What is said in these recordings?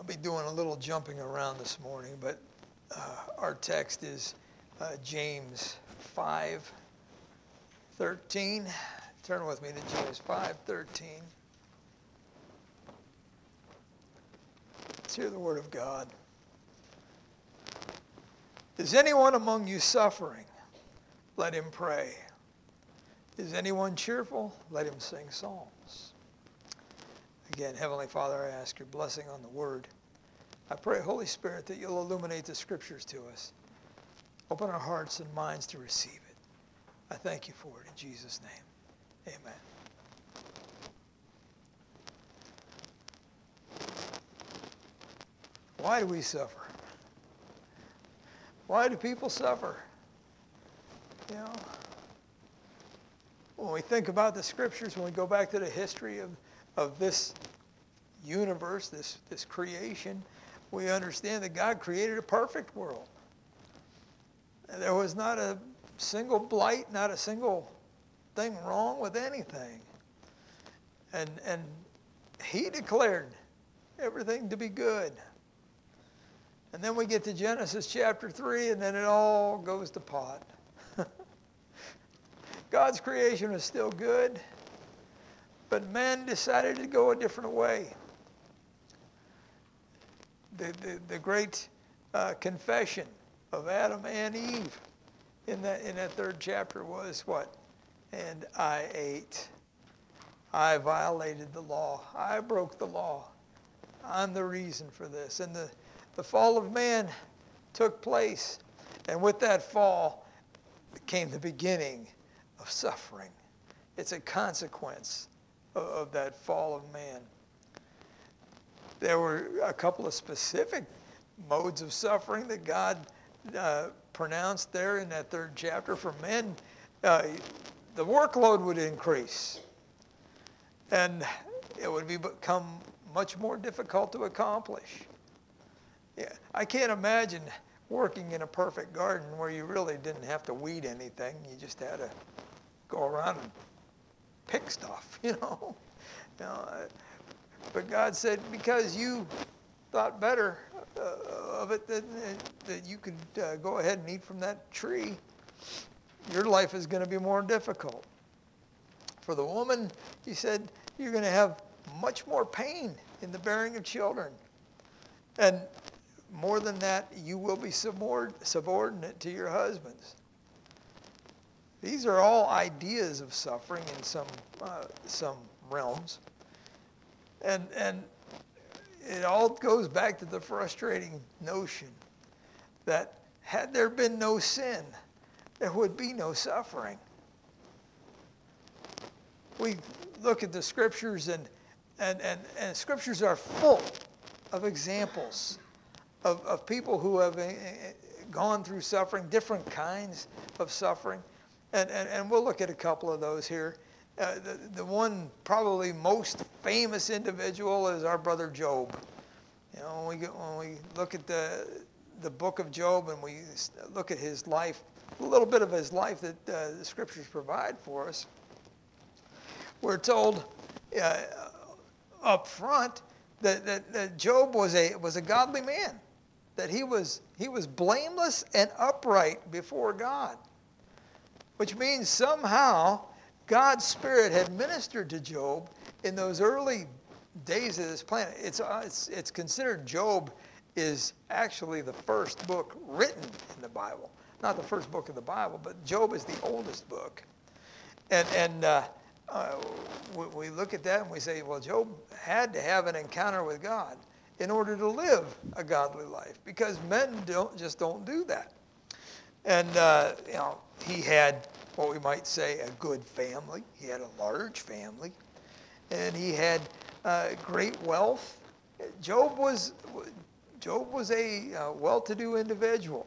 I'll be doing a little jumping around this morning, but our text is James 5:13. Turn with me to James 5:13. Let's hear the word of God. Is anyone among you suffering? Let him pray. Is anyone cheerful? Let him sing psalms. Again, Heavenly Father, I ask your blessing on the word. I pray, Holy Spirit, that you'll illuminate the scriptures to us. Open our hearts and minds to receive it. I thank you for it in Jesus' name. Amen. Why do we suffer? Why do people suffer? You know, when we think about the scriptures, when we go back to the history of this universe, this creation, we understand that God created a perfect world. There was not a single blight, not a single thing wrong with anything. And he declared everything to be good. And then we get to Genesis chapter 3, and then it all goes to pot. God's creation was still good, but man decided to go a different way. The great confession of Adam and Eve in that third chapter was what? And I ate. I violated the law. I broke the law. I'm the reason for this. And the fall of man took place. And with that fall came the beginning of suffering. It's a consequence of that fall of man. There were a couple of specific modes of suffering that God pronounced there in that third chapter. For men, the workload would increase. And it would become much more difficult to accomplish. Yeah, I can't imagine working in a perfect garden where you really didn't have to weed anything. You just had to go around and pick stuff, you know. But God said, because you thought better of it that you could go ahead and eat from that tree, your life is going to be more difficult. For the woman, he said, you're going to have much more pain in the bearing of children. And more than that, you will be subordinate to your husbands. These are all ideas of suffering in some realms. And it all goes back to the frustrating notion that had there been no sin, there would be no suffering. We look at the scriptures and scriptures are full of examples of people who have gone through suffering, different kinds of suffering. And we'll look at a couple of those here. The one probably most famous individual is our brother Job. You know, when we look at the book of Job and we look at his life, a little bit of his life that the scriptures provide for us, we're told up front that Job was a godly man, that he was blameless and upright before God, which means somehow God's Spirit had ministered to Job in those early days of this planet. It's considered Job is actually the first book written in the Bible. Not the first book of the Bible, but Job is the oldest book. And we look at that and we say, well, Job had to have an encounter with God in order to live a godly life, because men don't do that. And he had what we might say a good family. He had a large family, and he had great wealth. Job was a well-to-do individual,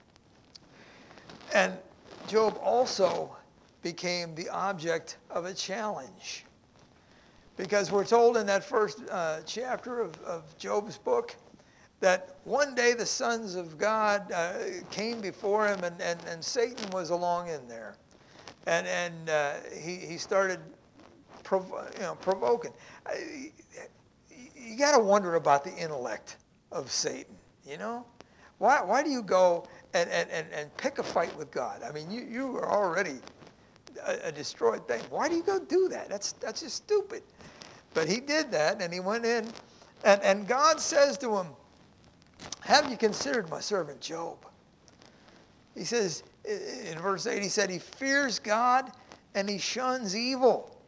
and Job also became the object of a challenge, because we're told in that first chapter of Job's book that one day the sons of God came before him, and Satan was along in there. And he started provoking. You got to wonder about the intellect of Satan, you know? Why do you go and pick a fight with God? I mean, you are already a destroyed thing. Why do you go do that? That's just stupid. But he did that, and he went in, and God says to him, have you considered my servant Job? He says, in verse 8, he said, he fears God and he shuns evil.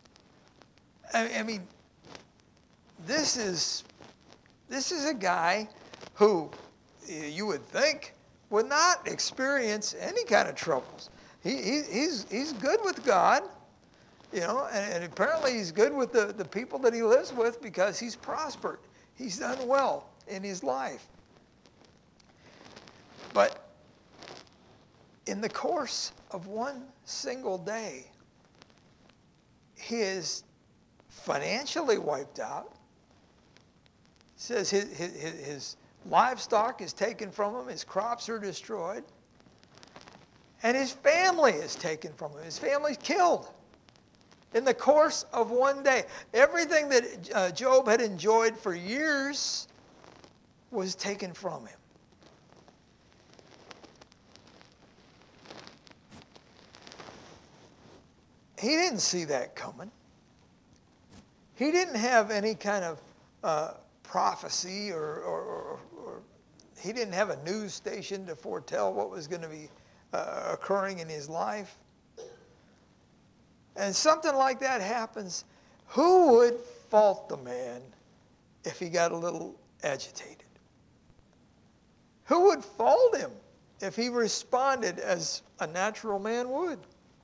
I mean, this is a guy who you would think would not experience any kind of troubles. He's good with God, you know, and apparently he's good with the people that he lives with because he's prospered. He's done well in his life. But in the course of one single day, he is financially wiped out. It says his livestock is taken from him, his crops are destroyed, and his family is taken from him. His family's killed in the course of one day. Everything that Job had enjoyed for years was taken from him. He didn't see that coming. He didn't have any kind of prophecy or he didn't have a news station to foretell what was going to be occurring in his life. And something like that happens, who would fault the man if he got a little agitated? Who would fault him if he responded as a natural man would?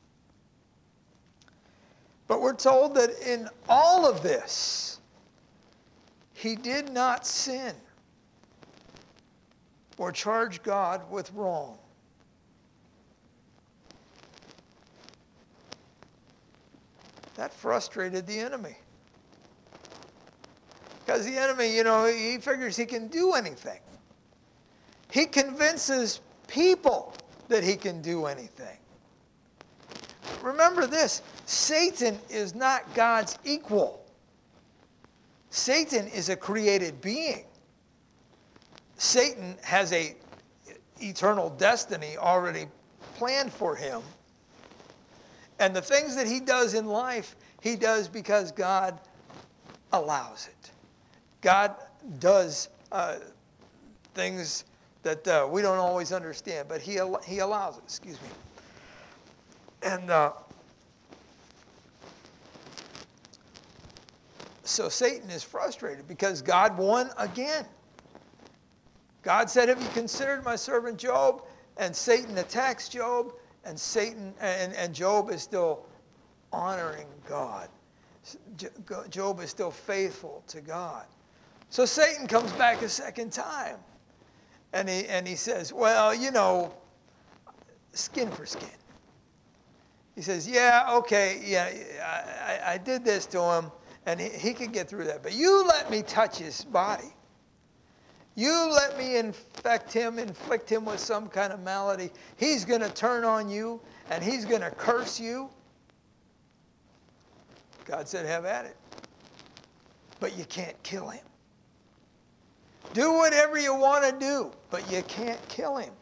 But we're told that in all of this, he did not sin or charge God with wrong. That frustrated the enemy. Because the enemy, you know, he figures he can do anything. He convinces people that he can do anything. Remember this, Satan is not God's equal. Satan is a created being. Satan has an eternal destiny already planned for him. And the things that he does in life, he does because God allows it. God does things that we don't always understand, but he allows it. Excuse me. And so Satan is frustrated because God won again. God said, have you considered my servant Job? And Satan attacks Job, and Job is still honoring God. Job is still faithful to God. So Satan comes back a second time. And he says, well, you know, skin for skin. He says, yeah, okay, yeah, I did this to him, and he could get through that. But you let me touch his body. You let me inflict him with some kind of malady. He's going to turn on you, and he's going to curse you. God said, have at it. But you can't kill him. Do whatever you want to do, but you can't kill him.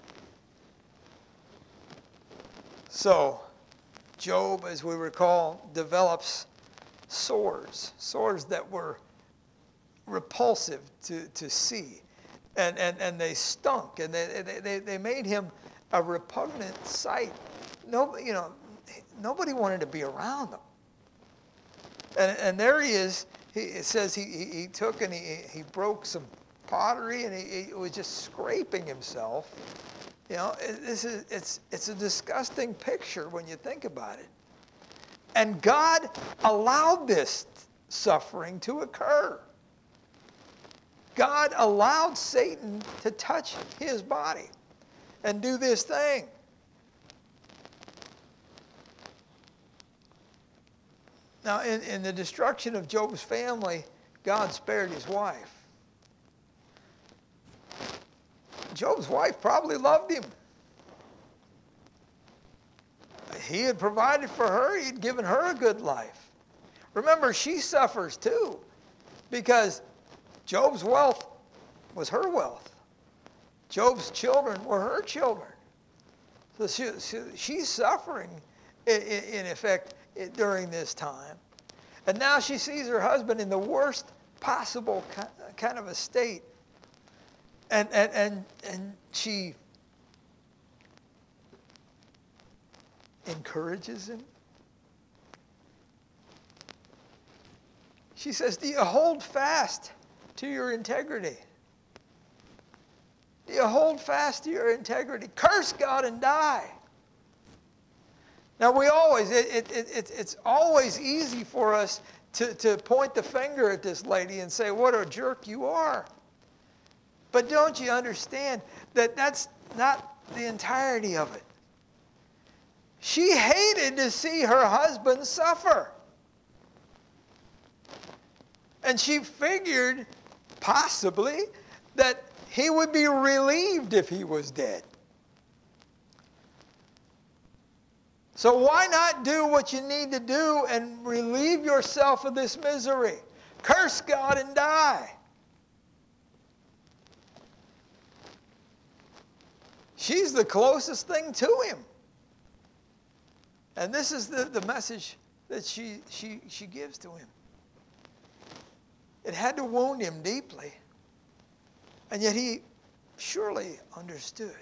So, Job, as we recall, develops sores that were repulsive to see. And they stunk, and they made him a repugnant sight. Nobody wanted to be around them. And there he is. It says he took and he broke some pottery, and he was just scraping himself. You know, it's a disgusting picture when you think about it. And God allowed this suffering to occur. God allowed Satan to touch his body and do this thing. Now, in the destruction of Job's family, God spared his wife. Job's wife probably loved him. He had provided for her. He had given her a good life. Remember, she suffers too, because Job's wealth was her wealth. Job's children were her children. So she's suffering, in effect, during this time. And now she sees her husband in the worst possible kind of a state. And she encourages him. She says, do you hold fast to your integrity? Do you hold fast to your integrity? Curse God and die. Now it's always easy for us to point the finger at this lady and say, what a jerk you are. But don't you understand that that's not the entirety of it? She hated to see her husband suffer. And she figured, possibly, that he would be relieved if he was dead. So why not do what you need to do and relieve yourself of this misery? Curse God and die. She's the closest thing to him. And this is the message that she gives to him. It had to wound him deeply. And yet he surely understood.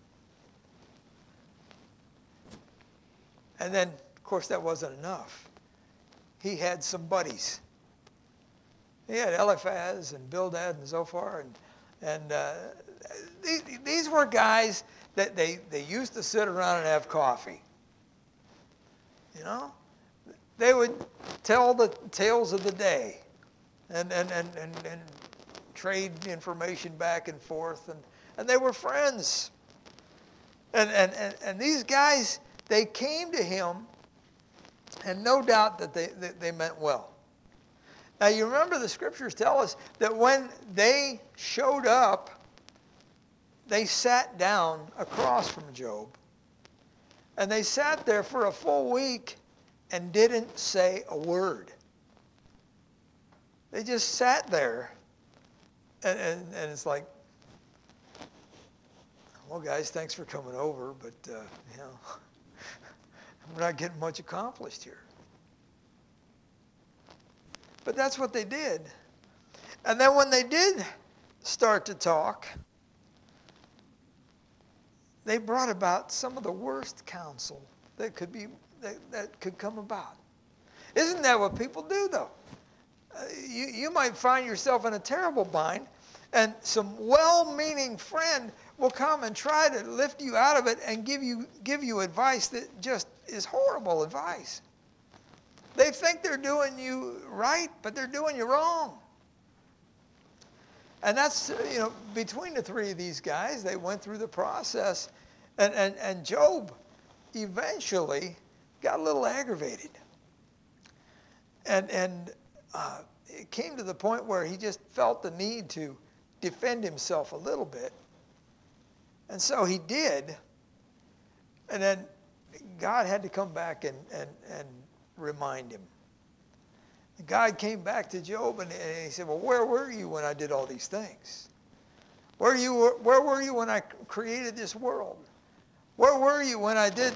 And then, of course, that wasn't enough. He had some buddies. He had Eliphaz and Bildad and Zophar. And these were guys that they used to sit around and have coffee. You know? They would tell the tales of the day and trade information back and forth. And they were friends. And these guys, they came to him, and no doubt that they meant well. Now, you remember the scriptures tell us that when they showed up, they sat down across from Job. And they sat there for a full week and didn't say a word. They just sat there. And it's like, well, guys, thanks for coming over, but, we're not getting much accomplished here. But that's what they did. And then when they did start to talk, they brought about some of the worst counsel that could come about. Isn't that what people do, though? You might find yourself in a terrible bind, and some well-meaning friend will come and try to lift you out of it and give you advice that just is horrible advice. They think they're doing you right, but they're doing you wrong. And that's, between the three of these guys, they went through the process, and Job eventually got a little aggravated. And it came to the point where he just felt the need to defend himself a little bit. And so he did. And then God had to come back and remind him. God came back to Job and he said, well, where were you when I did all these things? Where were you when I created this world? Where were you when I did,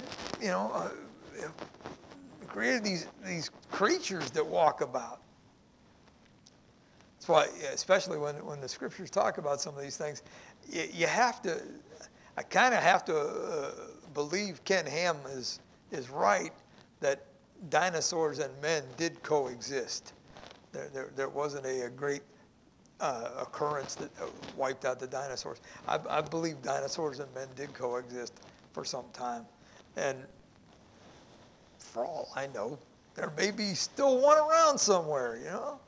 created these creatures that walk about? That's why, especially when the scriptures talk about some of these things, you have to, I kind of have to believe Ken Ham is right that dinosaurs and men did coexist. There wasn't a great occurrence that wiped out the dinosaurs. I believe dinosaurs and men did coexist for some time. And for all I know, there may be still one around somewhere,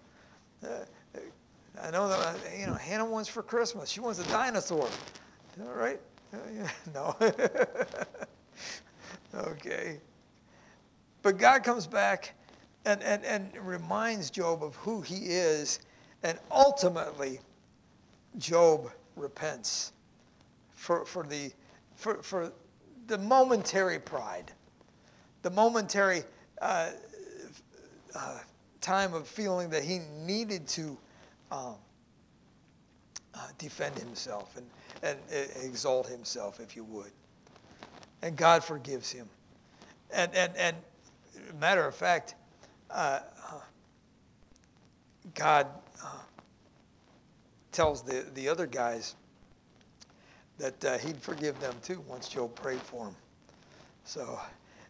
I know that, Hannah wants for Christmas. She wants a dinosaur. All right? No. Okay. But God comes back and reminds Job of who he is, and ultimately Job repents for the momentary pride, the momentary time of feeling that he needed to defend himself and exalt himself, if you would. And God forgives him. And matter of fact, God tells the other guys that he'd forgive them too once Job prayed for him. So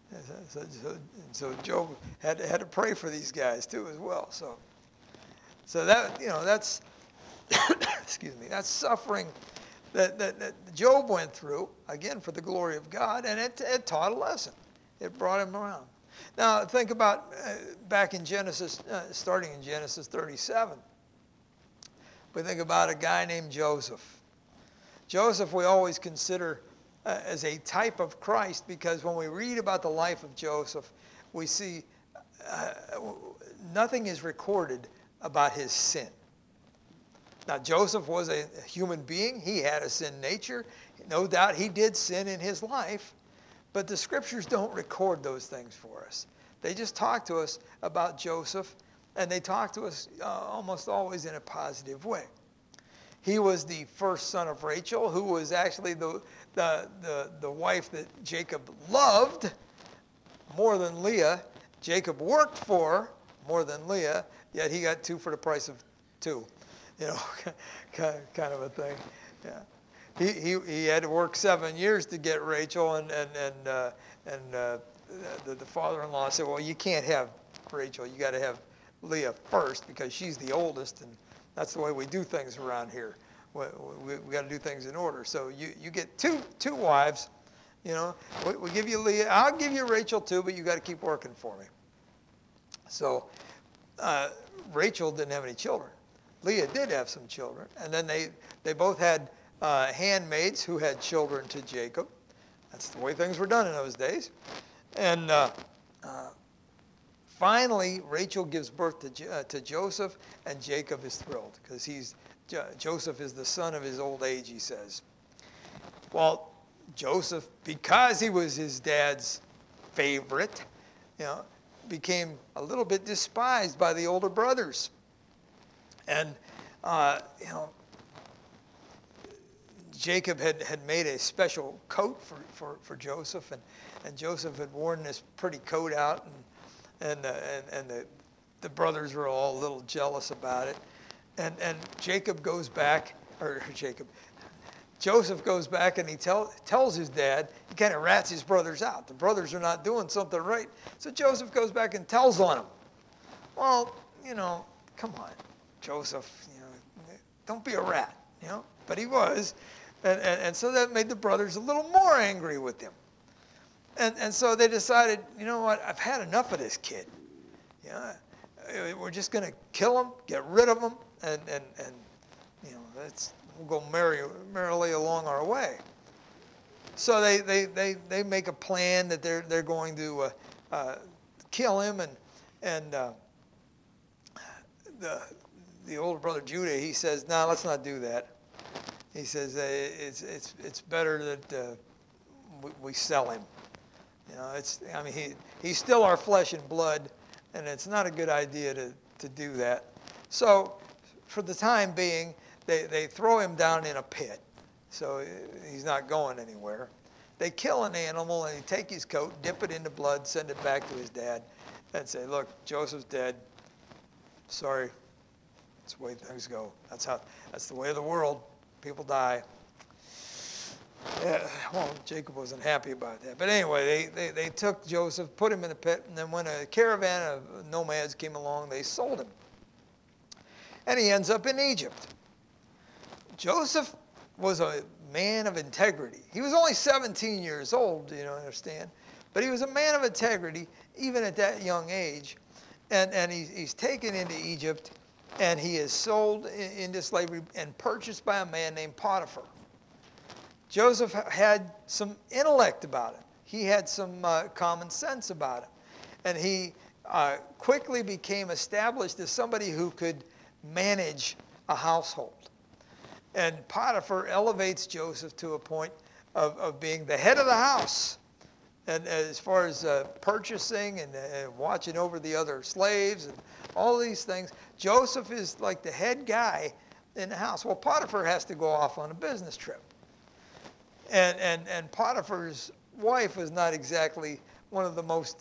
Job had to pray for these guys too as well. So that, that's excuse me, that's suffering that Job went through, again, for the glory of God, and it taught a lesson. It brought him around. Now, think about back in Genesis, starting in Genesis 37. We think about a guy named Joseph. Joseph we always consider as a type of Christ, because when we read about the life of Joseph, we see nothing is recorded about his sin. Now, Joseph was a human being. He had a sin nature. No doubt he did sin in his life, but the scriptures don't record those things for us. They just talk to us about Joseph, and they talk to us almost always in a positive way. He was the first son of Rachel, who was actually the wife that Jacob loved more than Leah. Jacob worked for more than Leah, yet he got two for the price of two. Kind of a thing. Yeah. He had to work 7 years to get Rachel, and the father-in-law said, well, you can't have Rachel. You got to have Leah first because she's the oldest, and that's the way we do things around here. We got to do things in order. So you get two wives. We give you Leah. I'll give you Rachel too, but you got to keep working for me. So Rachel didn't have any children. Leah did have some children, and then they both had handmaids who had children to Jacob. That's the way things were done in those days. And finally, Rachel gives birth to Joseph, and Jacob is thrilled because Joseph is the son of his old age, he says. Well, Joseph, because he was his dad's favorite, became a little bit despised by the older brothers. And, Jacob had made a special coat for Joseph, and Joseph had worn this pretty coat out, and the brothers were all a little jealous about it. And Joseph goes back and he tells his dad, he kind of rats his brothers out. The brothers are not doing something right. So Joseph goes back and tells on them. Well, come on, Joseph, don't be a rat, But he was. And so that made the brothers a little more angry with him. And so they decided, you know what, I've had enough of this kid. We're just going to kill him, get rid of him, and we'll go merrily along our way. So they make a plan that they're going to kill him, and the older brother Judah, he says, no, let's not do that. He says it's better that we sell him. He's still our flesh and blood, and it's not a good idea to do that. So for the time being, they throw him down in a pit, so he's not going anywhere. They kill an animal, and they take his coat, dip it into blood, send it back to his dad, and say, look, Joseph's dead. Sorry, that's the way things go. That's the way of the world. People die. Yeah, well, Jacob wasn't happy about that. But anyway, they took Joseph, put him in a pit, and then when a caravan of nomads came along, they sold him. And he ends up in Egypt. Joseph was a man of integrity. He was only 17 years old, understand? But he was a man of integrity, even at that young age. And he's taken into Egypt, and he is sold into slavery and purchased by a man named Potiphar. Joseph had some intellect about him. He had some common sense about him. And he quickly became established as somebody who could manage a household. And Potiphar elevates Joseph to a point of being the head of the house. And as far as purchasing and watching over the other slaves and all these things, Joseph is like the head guy in the house. Well, Potiphar has to go off on a business trip. And Potiphar's wife was not exactly one of the most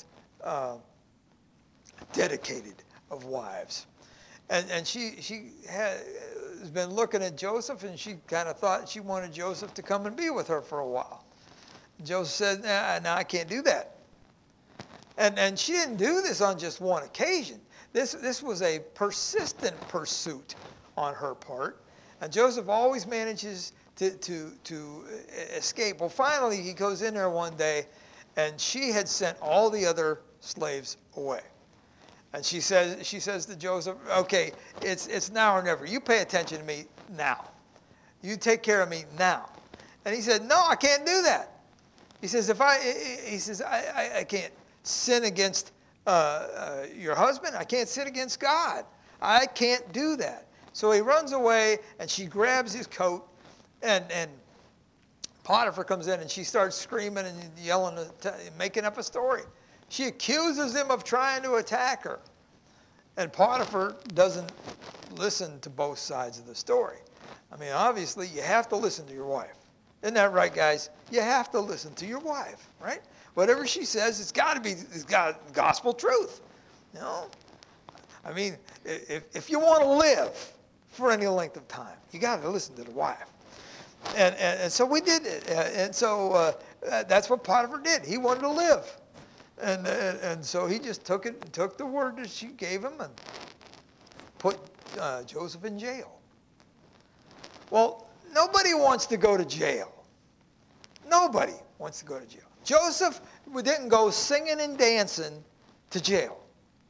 dedicated of wives. And she has been looking at Joseph, and she kind of thought she wanted Joseph to come and be with her for a while. Joseph said, nah, I can't do that. And she didn't do this on just one occasion. This was a persistent pursuit on her part. And Joseph always manages to escape. Well, finally, he goes in there one day, and she had sent all the other slaves away. And she says to Joseph, okay, it's now or never. You pay attention to me now. You take care of me now. And he said, no, I can't do that. He says, I can't sin against your husband. I can't sin against God. I can't do that. So he runs away, and she grabs his coat, and Potiphar comes in, and she starts screaming and yelling, making up a story. She accuses him of trying to attack her. And Potiphar doesn't listen to both sides of the story. I mean, obviously, you have to listen to your wife. Isn't that right, guys? You have to listen to your wife, right? Whatever she says, it's got gospel truth. You know? I mean, if you want to live for any length of time, you got to listen to the wife. And so we did it. And so that's what Potiphar did. He wanted to live. And so he just took the word that she gave him and put Joseph in jail. Well, nobody wants to go to jail. Nobody wants to go to jail. Joseph didn't go singing and dancing to jail.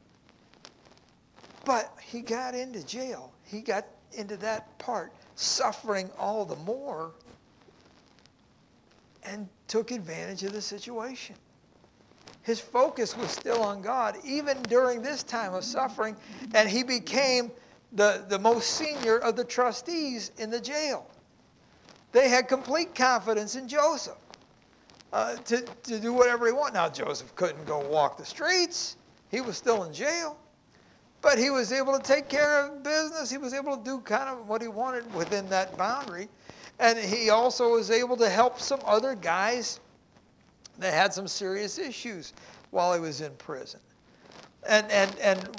But he got into jail. He got into that part, suffering all the more, and took advantage of the situation. His focus was still on God, even during this time of suffering, and he became the most senior of the trustees in the jail. They had complete confidence in Joseph to do whatever he wanted. Now, Joseph couldn't go walk the streets. He was still in jail. But he was able to take care of business. He was able to do kind of what he wanted within that boundary. And he also was able to help some other guys that had some serious issues while he was in prison. And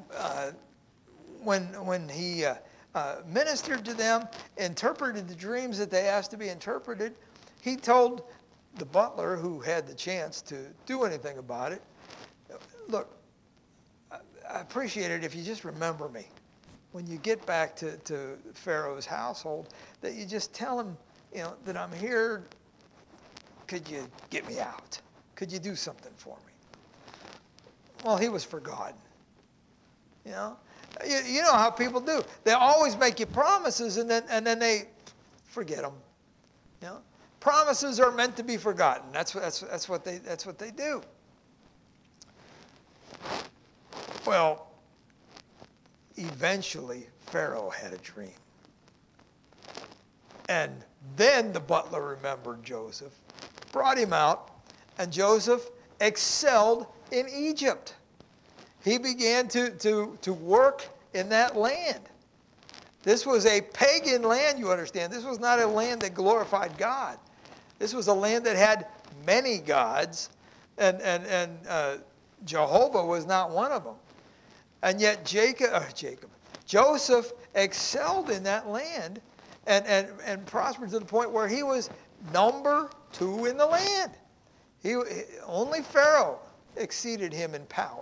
when he ministered to them, interpreted the dreams that they asked to be interpreted, he told the butler, who had the chance to do anything about it, look, I appreciate it if you just remember me. When you get back to Pharaoh's household, that you just tell him, that I'm here. Could you get me out? Could you do something for me? Well, he was forgotten. You know how people do. They always make you promises, and then they forget them. Promises are meant to be forgotten. That's what they do. Well, eventually Pharaoh had a dream. And then the butler remembered Joseph, brought him out, and Joseph excelled in Egypt. He began to work in that land. This was a pagan land, you understand. This was not a land that glorified God. This was a land that had many gods, and Jehovah was not one of them. And yet Joseph excelled in that land and prospered to the point where he was number 2 in the land. Only Pharaoh exceeded him in power.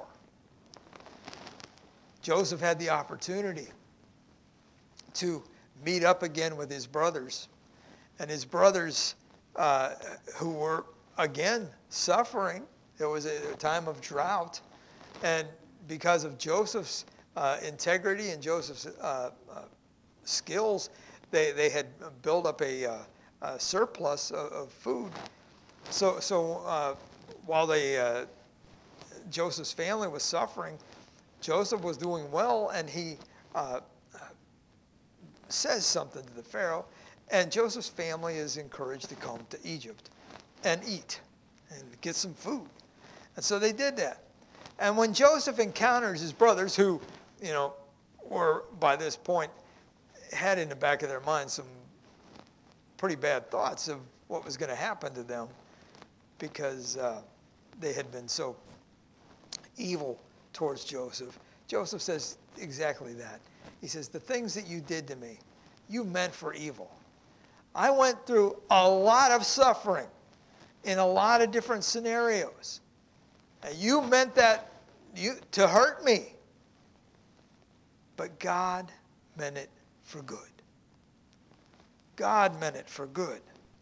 Joseph had the opportunity to meet up again with his brothers. And his brothers, who were, again, suffering. There was a time of drought. And because of Joseph's integrity and Joseph's skills, they had built up a surplus of food. So while Joseph's family was suffering, Joseph was doing well, and he says something to the Pharaoh, and Joseph's family is encouraged to come to Egypt and eat and get some food. And so they did that. And when Joseph encounters his brothers, who, were by this point had in the back of their mind some pretty bad thoughts of what was going to happen to them because they had been so evil towards Joseph. Joseph says exactly that. He says, the things that you did to me, you meant for evil. I went through a lot of suffering in a lot of different scenarios. And you meant that to hurt me. But God meant it for good. God meant it for good.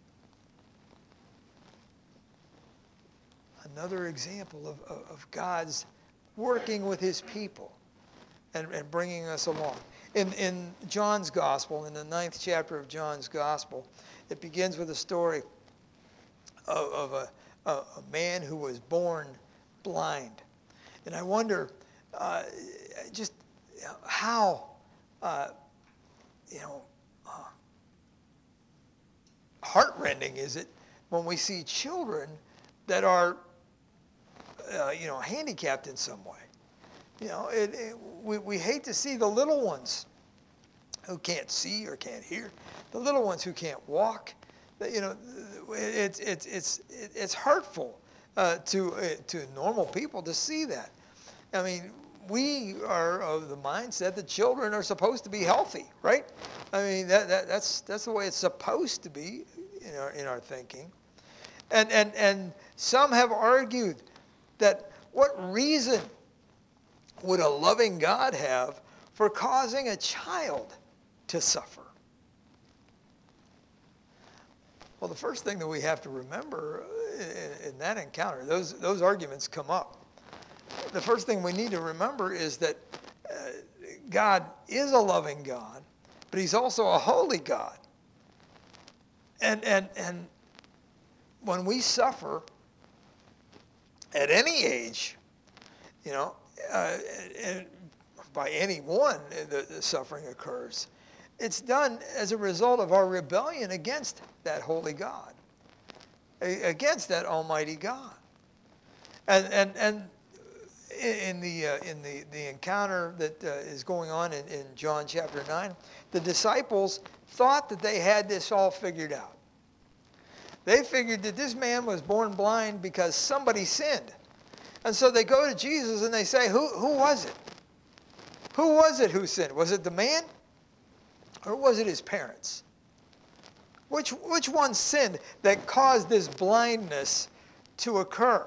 Another example of God's working with his people and bringing us along. In John's Gospel, in the 9th chapter of John's Gospel, it begins with a story of a man who was born blind. And I wonder just how, heartrending is it when we see children that are, handicapped in some way. We hate to see the little ones who can't see or can't hear, the little ones who can't walk. It's hurtful to normal people to see that. I mean, we are of the mindset that children are supposed to be healthy, right? I mean, that's the way it's supposed to be in our thinking. And some have argued that what reason would a loving God have for causing a child to suffer? Well, the first thing that we have to remember in that encounter, those arguments come up. The first thing we need to remember is that God is a loving God, but he's also a holy God. And when we suffer at any age, and by anyone the suffering occurs, it's done as a result of our rebellion against that holy God, against that almighty God. And in the encounter that is going on in John chapter 9, the disciples thought that they had this all figured out. They figured that this man was born blind because somebody sinned. And so they go to Jesus and they say, who was it? Who was it who sinned? Was it the man? Or was it his parents? Which one sinned that caused this blindness to occur?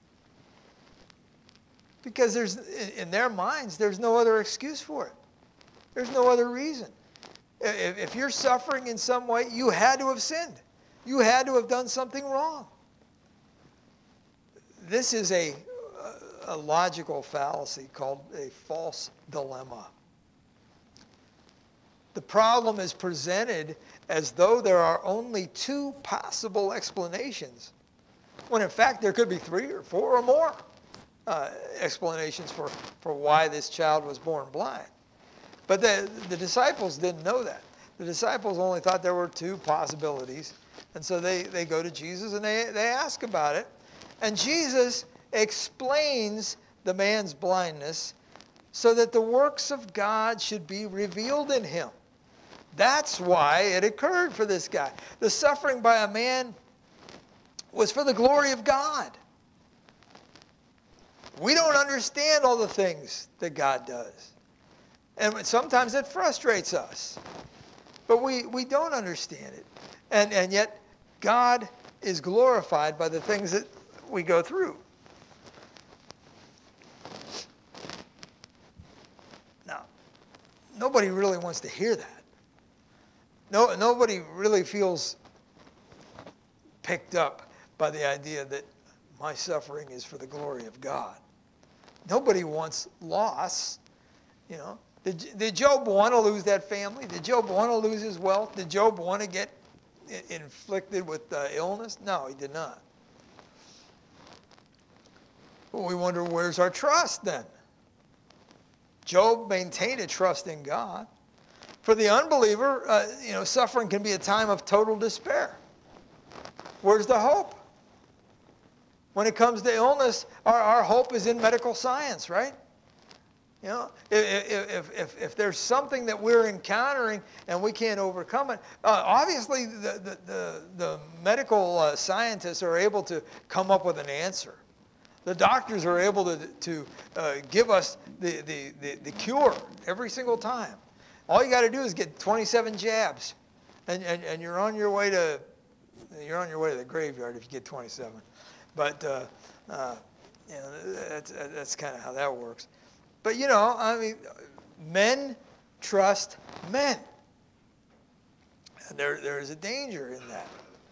Because in their minds, there's no other excuse for it. There's no other reason. If you're suffering in some way, you had to have sinned. You had to have done something wrong. This is a logical fallacy called a false dilemma. The problem is presented as though there are only two possible explanations, when in fact there could be 3 or 4 or more explanations for why this child was born blind. But the disciples didn't know that. The disciples only thought there were 2 possibilities. And so they go to Jesus and they ask about it. And Jesus explains the man's blindness so that the works of God should be revealed in him. That's why it occurred for this guy. The suffering by a man was for the glory of God. We don't understand all the things that God does. And sometimes it frustrates us. But we don't understand it. And yet God is glorified by the things that we go through. Now, nobody really wants to hear that. Nobody really feels picked up by the idea that my suffering is for the glory of God. Nobody wants loss. Did Job want to lose that family? Did Job want to lose his wealth? Did Job want to get inflicted with illness? No, he did not. Well, we wonder, where's our trust then? Job maintained a trust in God. For the unbeliever, suffering can be a time of total despair. Where's the hope? When it comes to illness, our hope is in medical science, right? You know, if there's something that we're encountering and we can't overcome it, obviously the medical scientists are able to come up with an answer. The doctors are able to give us the cure every single time. All you got to do is get 27 jabs, and you're on your way to the graveyard if you get 27. But you know, that's kind of how that works. But you know, I mean, men trust men, and there is a danger in that.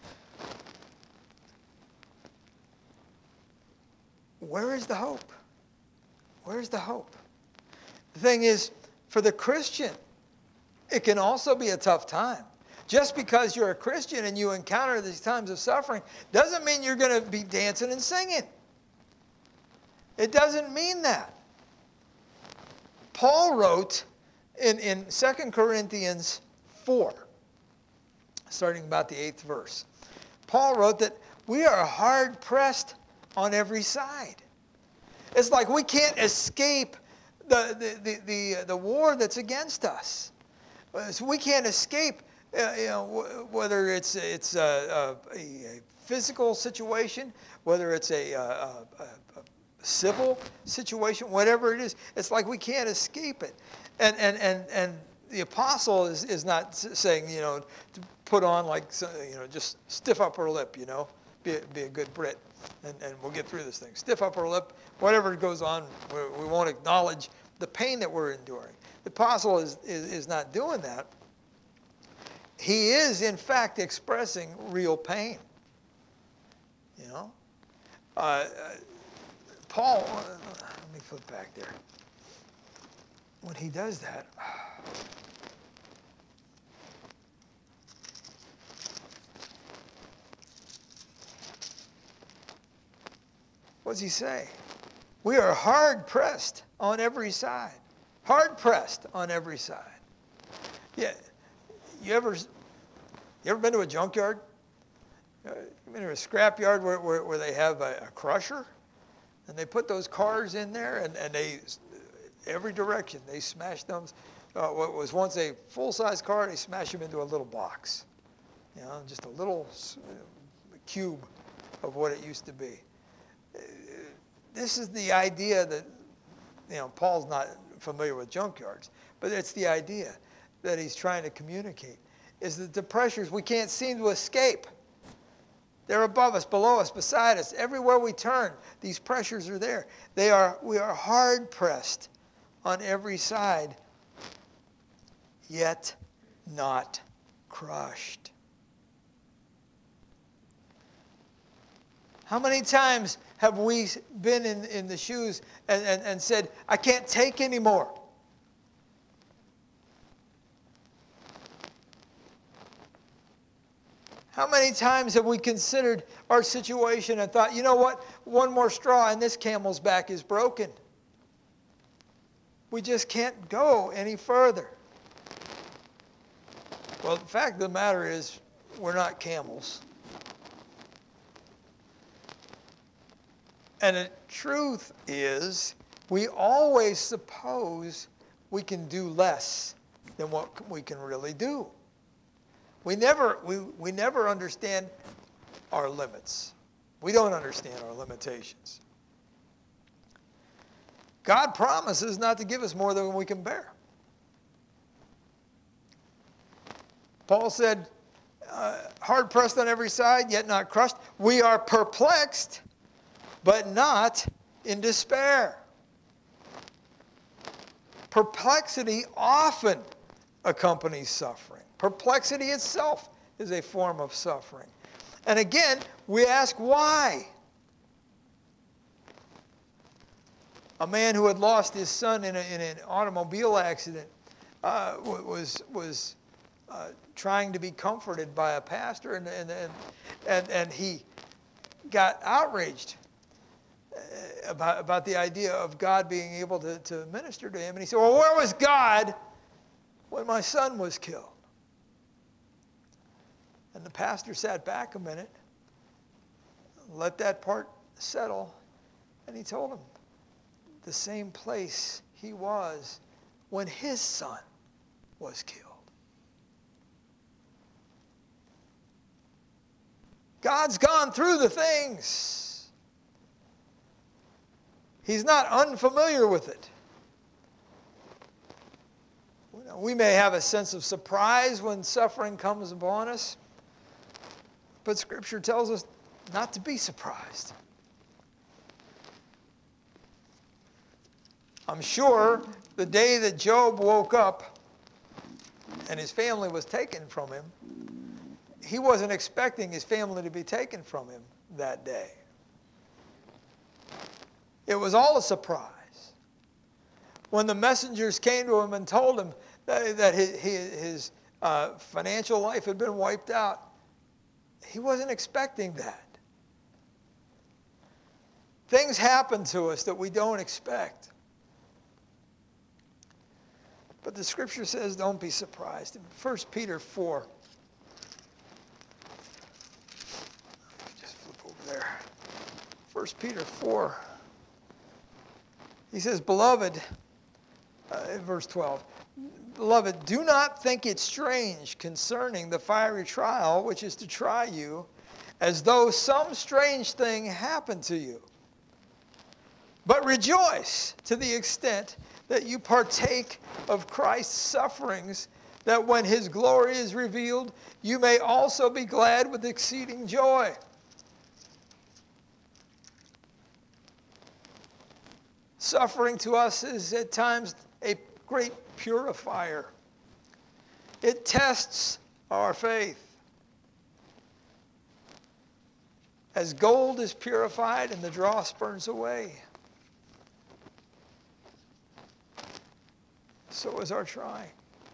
Where is the hope? Where's the hope? The thing is, for the Christian, it can also be a tough time. Just because you're a Christian and you encounter these times of suffering doesn't mean you're going to be dancing and singing. It doesn't mean that. Paul wrote in 2 Corinthians 4, starting about the 8th verse. Paul wrote that we are hard pressed on every side. It's like we can't escape the war that's against us. So we can't escape, you know, whether it's a physical situation, whether it's a civil situation, whatever it is. It's like we can't escape it. And the apostle is not saying, you know, to put on like, you know, just stiff upper lip, you know, be a good Brit. And we'll get through this thing. Stiff upper lip, whatever goes on, we won't acknowledge the pain that we're enduring. The apostle is not doing that. He is, in fact, expressing real pain. You know? Paul, let me flip back there. When he does that, what does he say? We are hard pressed on every side. Hard pressed on every side. Yeah. You ever been to a junkyard? You been to a scrap yard where they have a crusher? And they put those cars in there and they, every direction, they smash them. What was once a full-size car, they smash them into a little box. You know, just a little cube of what it used to be. This is the idea that, you know, Paul's not familiar with junkyards, but it's the idea that he's trying to communicate, is that the pressures we can't seem to escape. They're above us, below us, beside us. Everywhere we turn, these pressures are there. We are hard pressed on every side, yet not crushed. How many times have we been in the shoes and said, I can't take anymore? How many times have we considered our situation and thought, you know what, one more straw and this camel's back is broken. We just can't go any further. Well, the fact of the matter is, we're not camels. And the truth is, we always suppose we can do less than what we can really do. We never understand our limits. We don't understand our limitations. God promises not to give us more than we can bear. Paul said, hard pressed on every side, yet not crushed. We are perplexed, but not in despair. Perplexity often accompanies suffering. Perplexity itself is a form of suffering. And again, we ask why. A man who had lost his son in an automobile accident was trying to be comforted by a pastor, and he got outraged about the idea of God being able to minister to him. And he said, well, where was God when my son was killed? And the pastor sat back a minute, let that part settle, and he told him, the same place he was when his son was killed. God's gone through the things. He's not unfamiliar with it. We may have a sense of surprise when suffering comes upon us, but Scripture tells us not to be surprised. I'm sure the day that Job woke up and his family was taken from him, he wasn't expecting his family to be taken from him that day. It was all a surprise. When the messengers came to him and told him that his financial life had been wiped out, he wasn't expecting that. Things happen to us that we don't expect. But the Scripture says don't be surprised. In 1 Peter 4, just flip over there. 1 Peter 4, he says, Beloved, in verse 12, Beloved, do not think it strange concerning the fiery trial which is to try you, as though some strange thing happened to you. But rejoice to the extent that you partake of Christ's sufferings, that when his glory is revealed, you may also be glad with exceeding joy. Suffering to us is at times a great purifier. It tests our faith. As gold is purified and the dross burns away, so is our trying.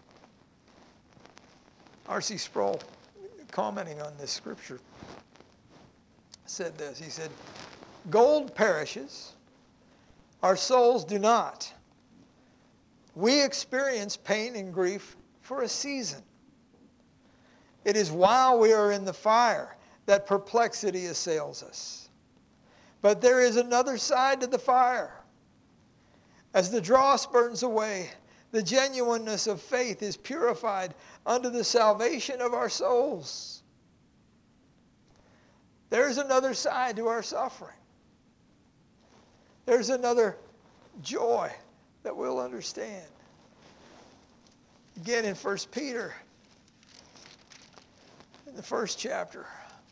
R.C. Sproul, commenting on this scripture, said this. He said, Gold perishes, our souls do not. We experience pain and grief for a season. It is while we are in the fire that perplexity assails us. But there is another side to the fire. As the dross burns away, the genuineness of faith is purified unto the salvation of our souls. There's another side to our suffering. There's another joy that we'll understand. Again in 1 Peter, in the first chapter,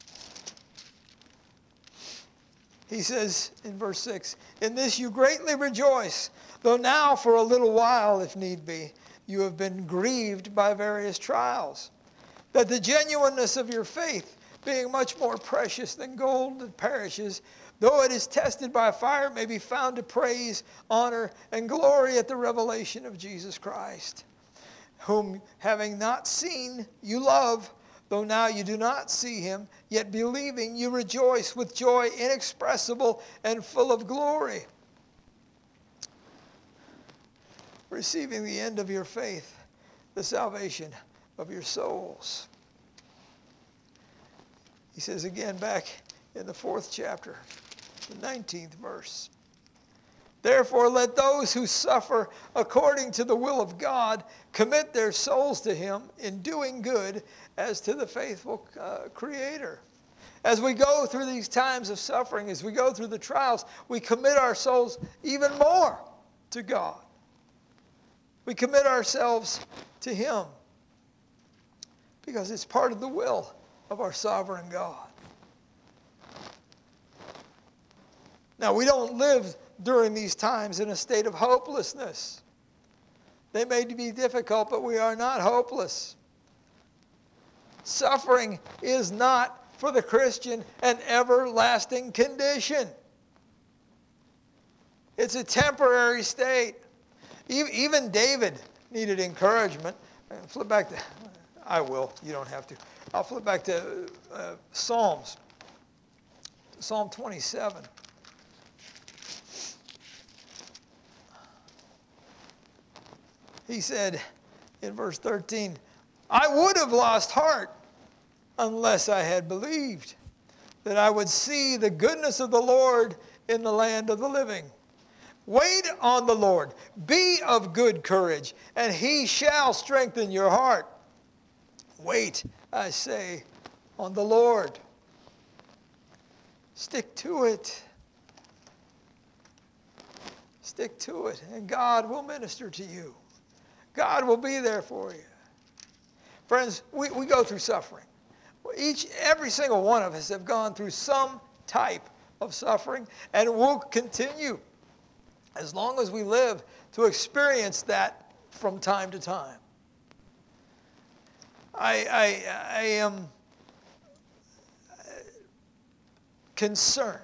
he says in verse 6, In this you greatly rejoice, though now for a little while, if need be, you have been grieved by various trials, that the genuineness of your faith, being much more precious than gold that perishes, though it is tested by fire, may be found to praise, honor, and glory at the revelation of Jesus Christ, whom having not seen, you love, though now you do not see him, yet believing you rejoice with joy inexpressible and full of glory, receiving the end of your faith, the salvation of your souls. He says again back in the 4th chapter, the 19th verse, Therefore let those who suffer according to the will of God commit their souls to him in doing good as to the faithful Creator. As we go through these times of suffering, as we go through the trials, we commit our souls even more to God. We commit ourselves to him because it's part of the will of our sovereign God. Now, we don't live during these times in a state of hopelessness. They may be difficult, but we are not hopeless. Suffering is not, for the Christian, an everlasting condition. It's a temporary state. Even David needed encouragement. Flip back to, I will, you don't have to. I'll flip back to Psalms. Psalm 27. He said in verse 13, I would have lost heart unless I had believed that I would see the goodness of the Lord in the land of the living. Wait on the Lord. Be of good courage, and he shall strengthen your heart. Wait, I say, on the Lord. Stick to it. Stick to it, and God will minister to you. God will be there for you. Friends, we go through suffering. Every single one of us have gone through some type of suffering, and will continue as long as we live to experience that from time to time. I am concerned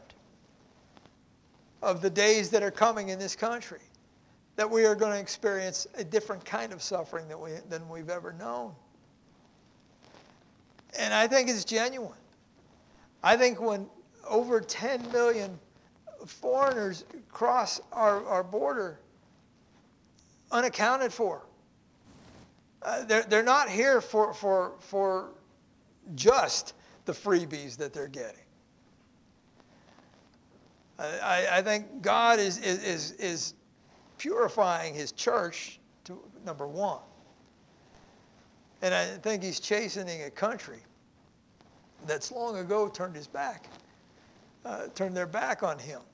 of the days that are coming in this country, that we are going to experience a different kind of suffering than we've ever known. And I think it's genuine. I think when over 10 million foreigners cross our border unaccounted for, they're not here for just the freebies that they're getting. I think God is purifying his church, to number one. And I think he's chastening a country that's long ago turned their back on him.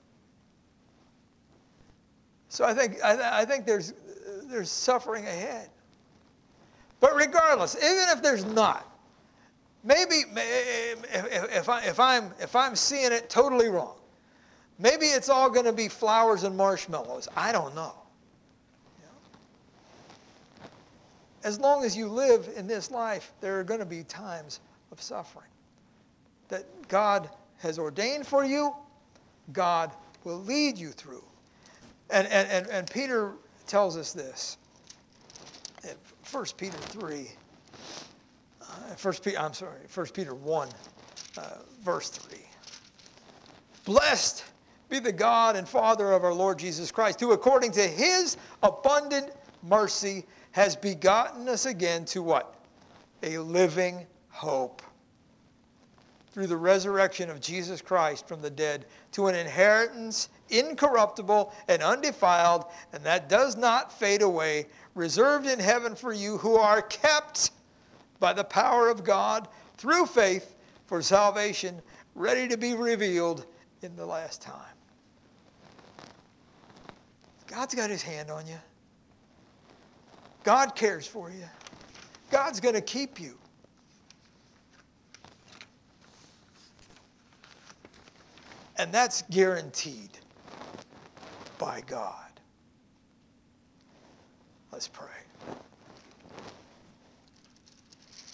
So I think there's suffering ahead. But regardless, even if there's not, maybe if I'm seeing it totally wrong, maybe it's all going to be flowers and marshmallows. I don't know. As long as you live in this life, there are going to be times of suffering that God has ordained for you. God will lead you through. And Peter tells us this in 1 Peter 3. 1 Peter 1, verse 3. Blessed be the God and Father of our Lord Jesus Christ, who according to his abundant mercy has begotten us again to what? A living hope. Through the resurrection of Jesus Christ from the dead, to an inheritance incorruptible and undefiled, and that does not fade away, reserved in heaven for you who are kept by the power of God through faith for salvation, ready to be revealed in the last time. God's got his hand on you. God cares for you. God's going to keep you. And that's guaranteed by God. Let's pray.